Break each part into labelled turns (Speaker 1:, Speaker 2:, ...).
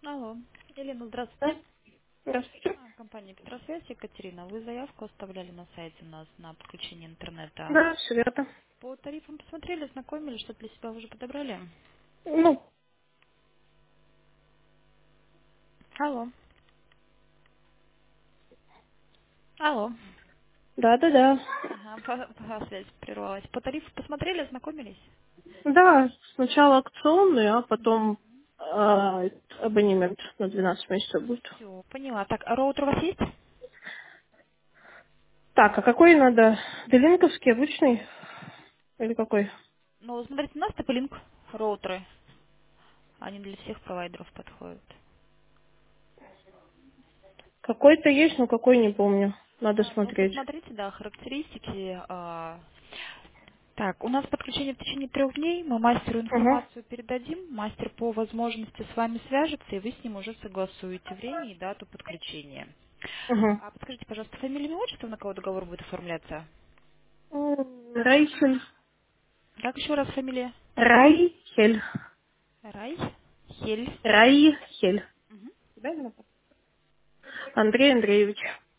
Speaker 1: Алло. Елена,
Speaker 2: Да?
Speaker 1: здравствуйте.
Speaker 2: Здравствуйте.
Speaker 1: Компания Петросвязь, Екатерина. Вы заявку оставляли на сайте у нас на подключение интернета.
Speaker 2: Да, все верно.
Speaker 1: По тарифам посмотрели, знакомились, что для себя уже подобрали?
Speaker 2: Ну,
Speaker 1: Алло. Алло.
Speaker 2: да.
Speaker 1: Ага, связь прервалась. По тарифу посмотрели, знакомились?
Speaker 2: Да, сначала акционный, а потом абонемент на 12 месяцев будет.
Speaker 1: Все, поняла. Так, а роутер у вас есть?
Speaker 2: Так, а какой надо? Делинковский, обычный? Или какой?
Speaker 1: Ну, смотрите, у нас TP-Link роутеры. Они для всех провайдеров подходят.
Speaker 2: Какой-то есть, но какой не помню. Надо
Speaker 1: Ну,
Speaker 2: смотреть.
Speaker 1: посмотрите, да, характеристики. Так, у нас подключение в течение 3 дней. Мы мастеру
Speaker 2: Угу,
Speaker 1: информацию передадим. Мастер по возможности с вами свяжется, и вы с ним уже согласуете время и дату подключения.
Speaker 2: угу.
Speaker 1: А подскажите, пожалуйста, фамилия, имя, отчество, на кого договор будет оформляться?
Speaker 2: Райхель.
Speaker 1: Как еще раз фамилия?
Speaker 2: Райхель.
Speaker 1: Рай? Хель.
Speaker 2: Райхель.
Speaker 1: Мгм.
Speaker 2: Правильно? Андрей Андреевич.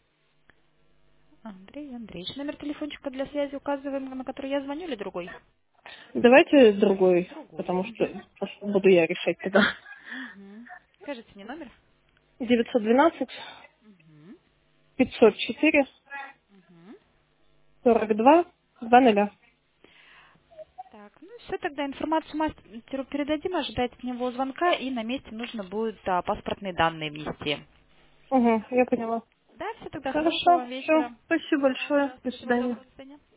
Speaker 1: Андрей Андреевич. Номер телефончика для связи указываем, на который я звоню, или другой?
Speaker 2: Давайте другой,
Speaker 1: Другой.
Speaker 2: потому что
Speaker 1: Мгм.
Speaker 2: просто буду я решать тогда.
Speaker 1: Мгм. Скажите мне номер.
Speaker 2: 912
Speaker 1: Мгм.
Speaker 2: 504
Speaker 1: Мгм.
Speaker 2: 42 00.
Speaker 1: Так, ну все, тогда информацию мастеру передадим, ожидайте от него звонка, и на месте нужно будет паспортные данные внести.
Speaker 2: Угу, я поняла.
Speaker 1: Да, все, тогда хорошего
Speaker 2: Хорошо,
Speaker 1: вам
Speaker 2: все.
Speaker 1: вечера.
Speaker 2: Спасибо
Speaker 1: Да,
Speaker 2: большое. До
Speaker 1: пожалуйста, всего
Speaker 2: свидания.
Speaker 1: доброго, до свидания.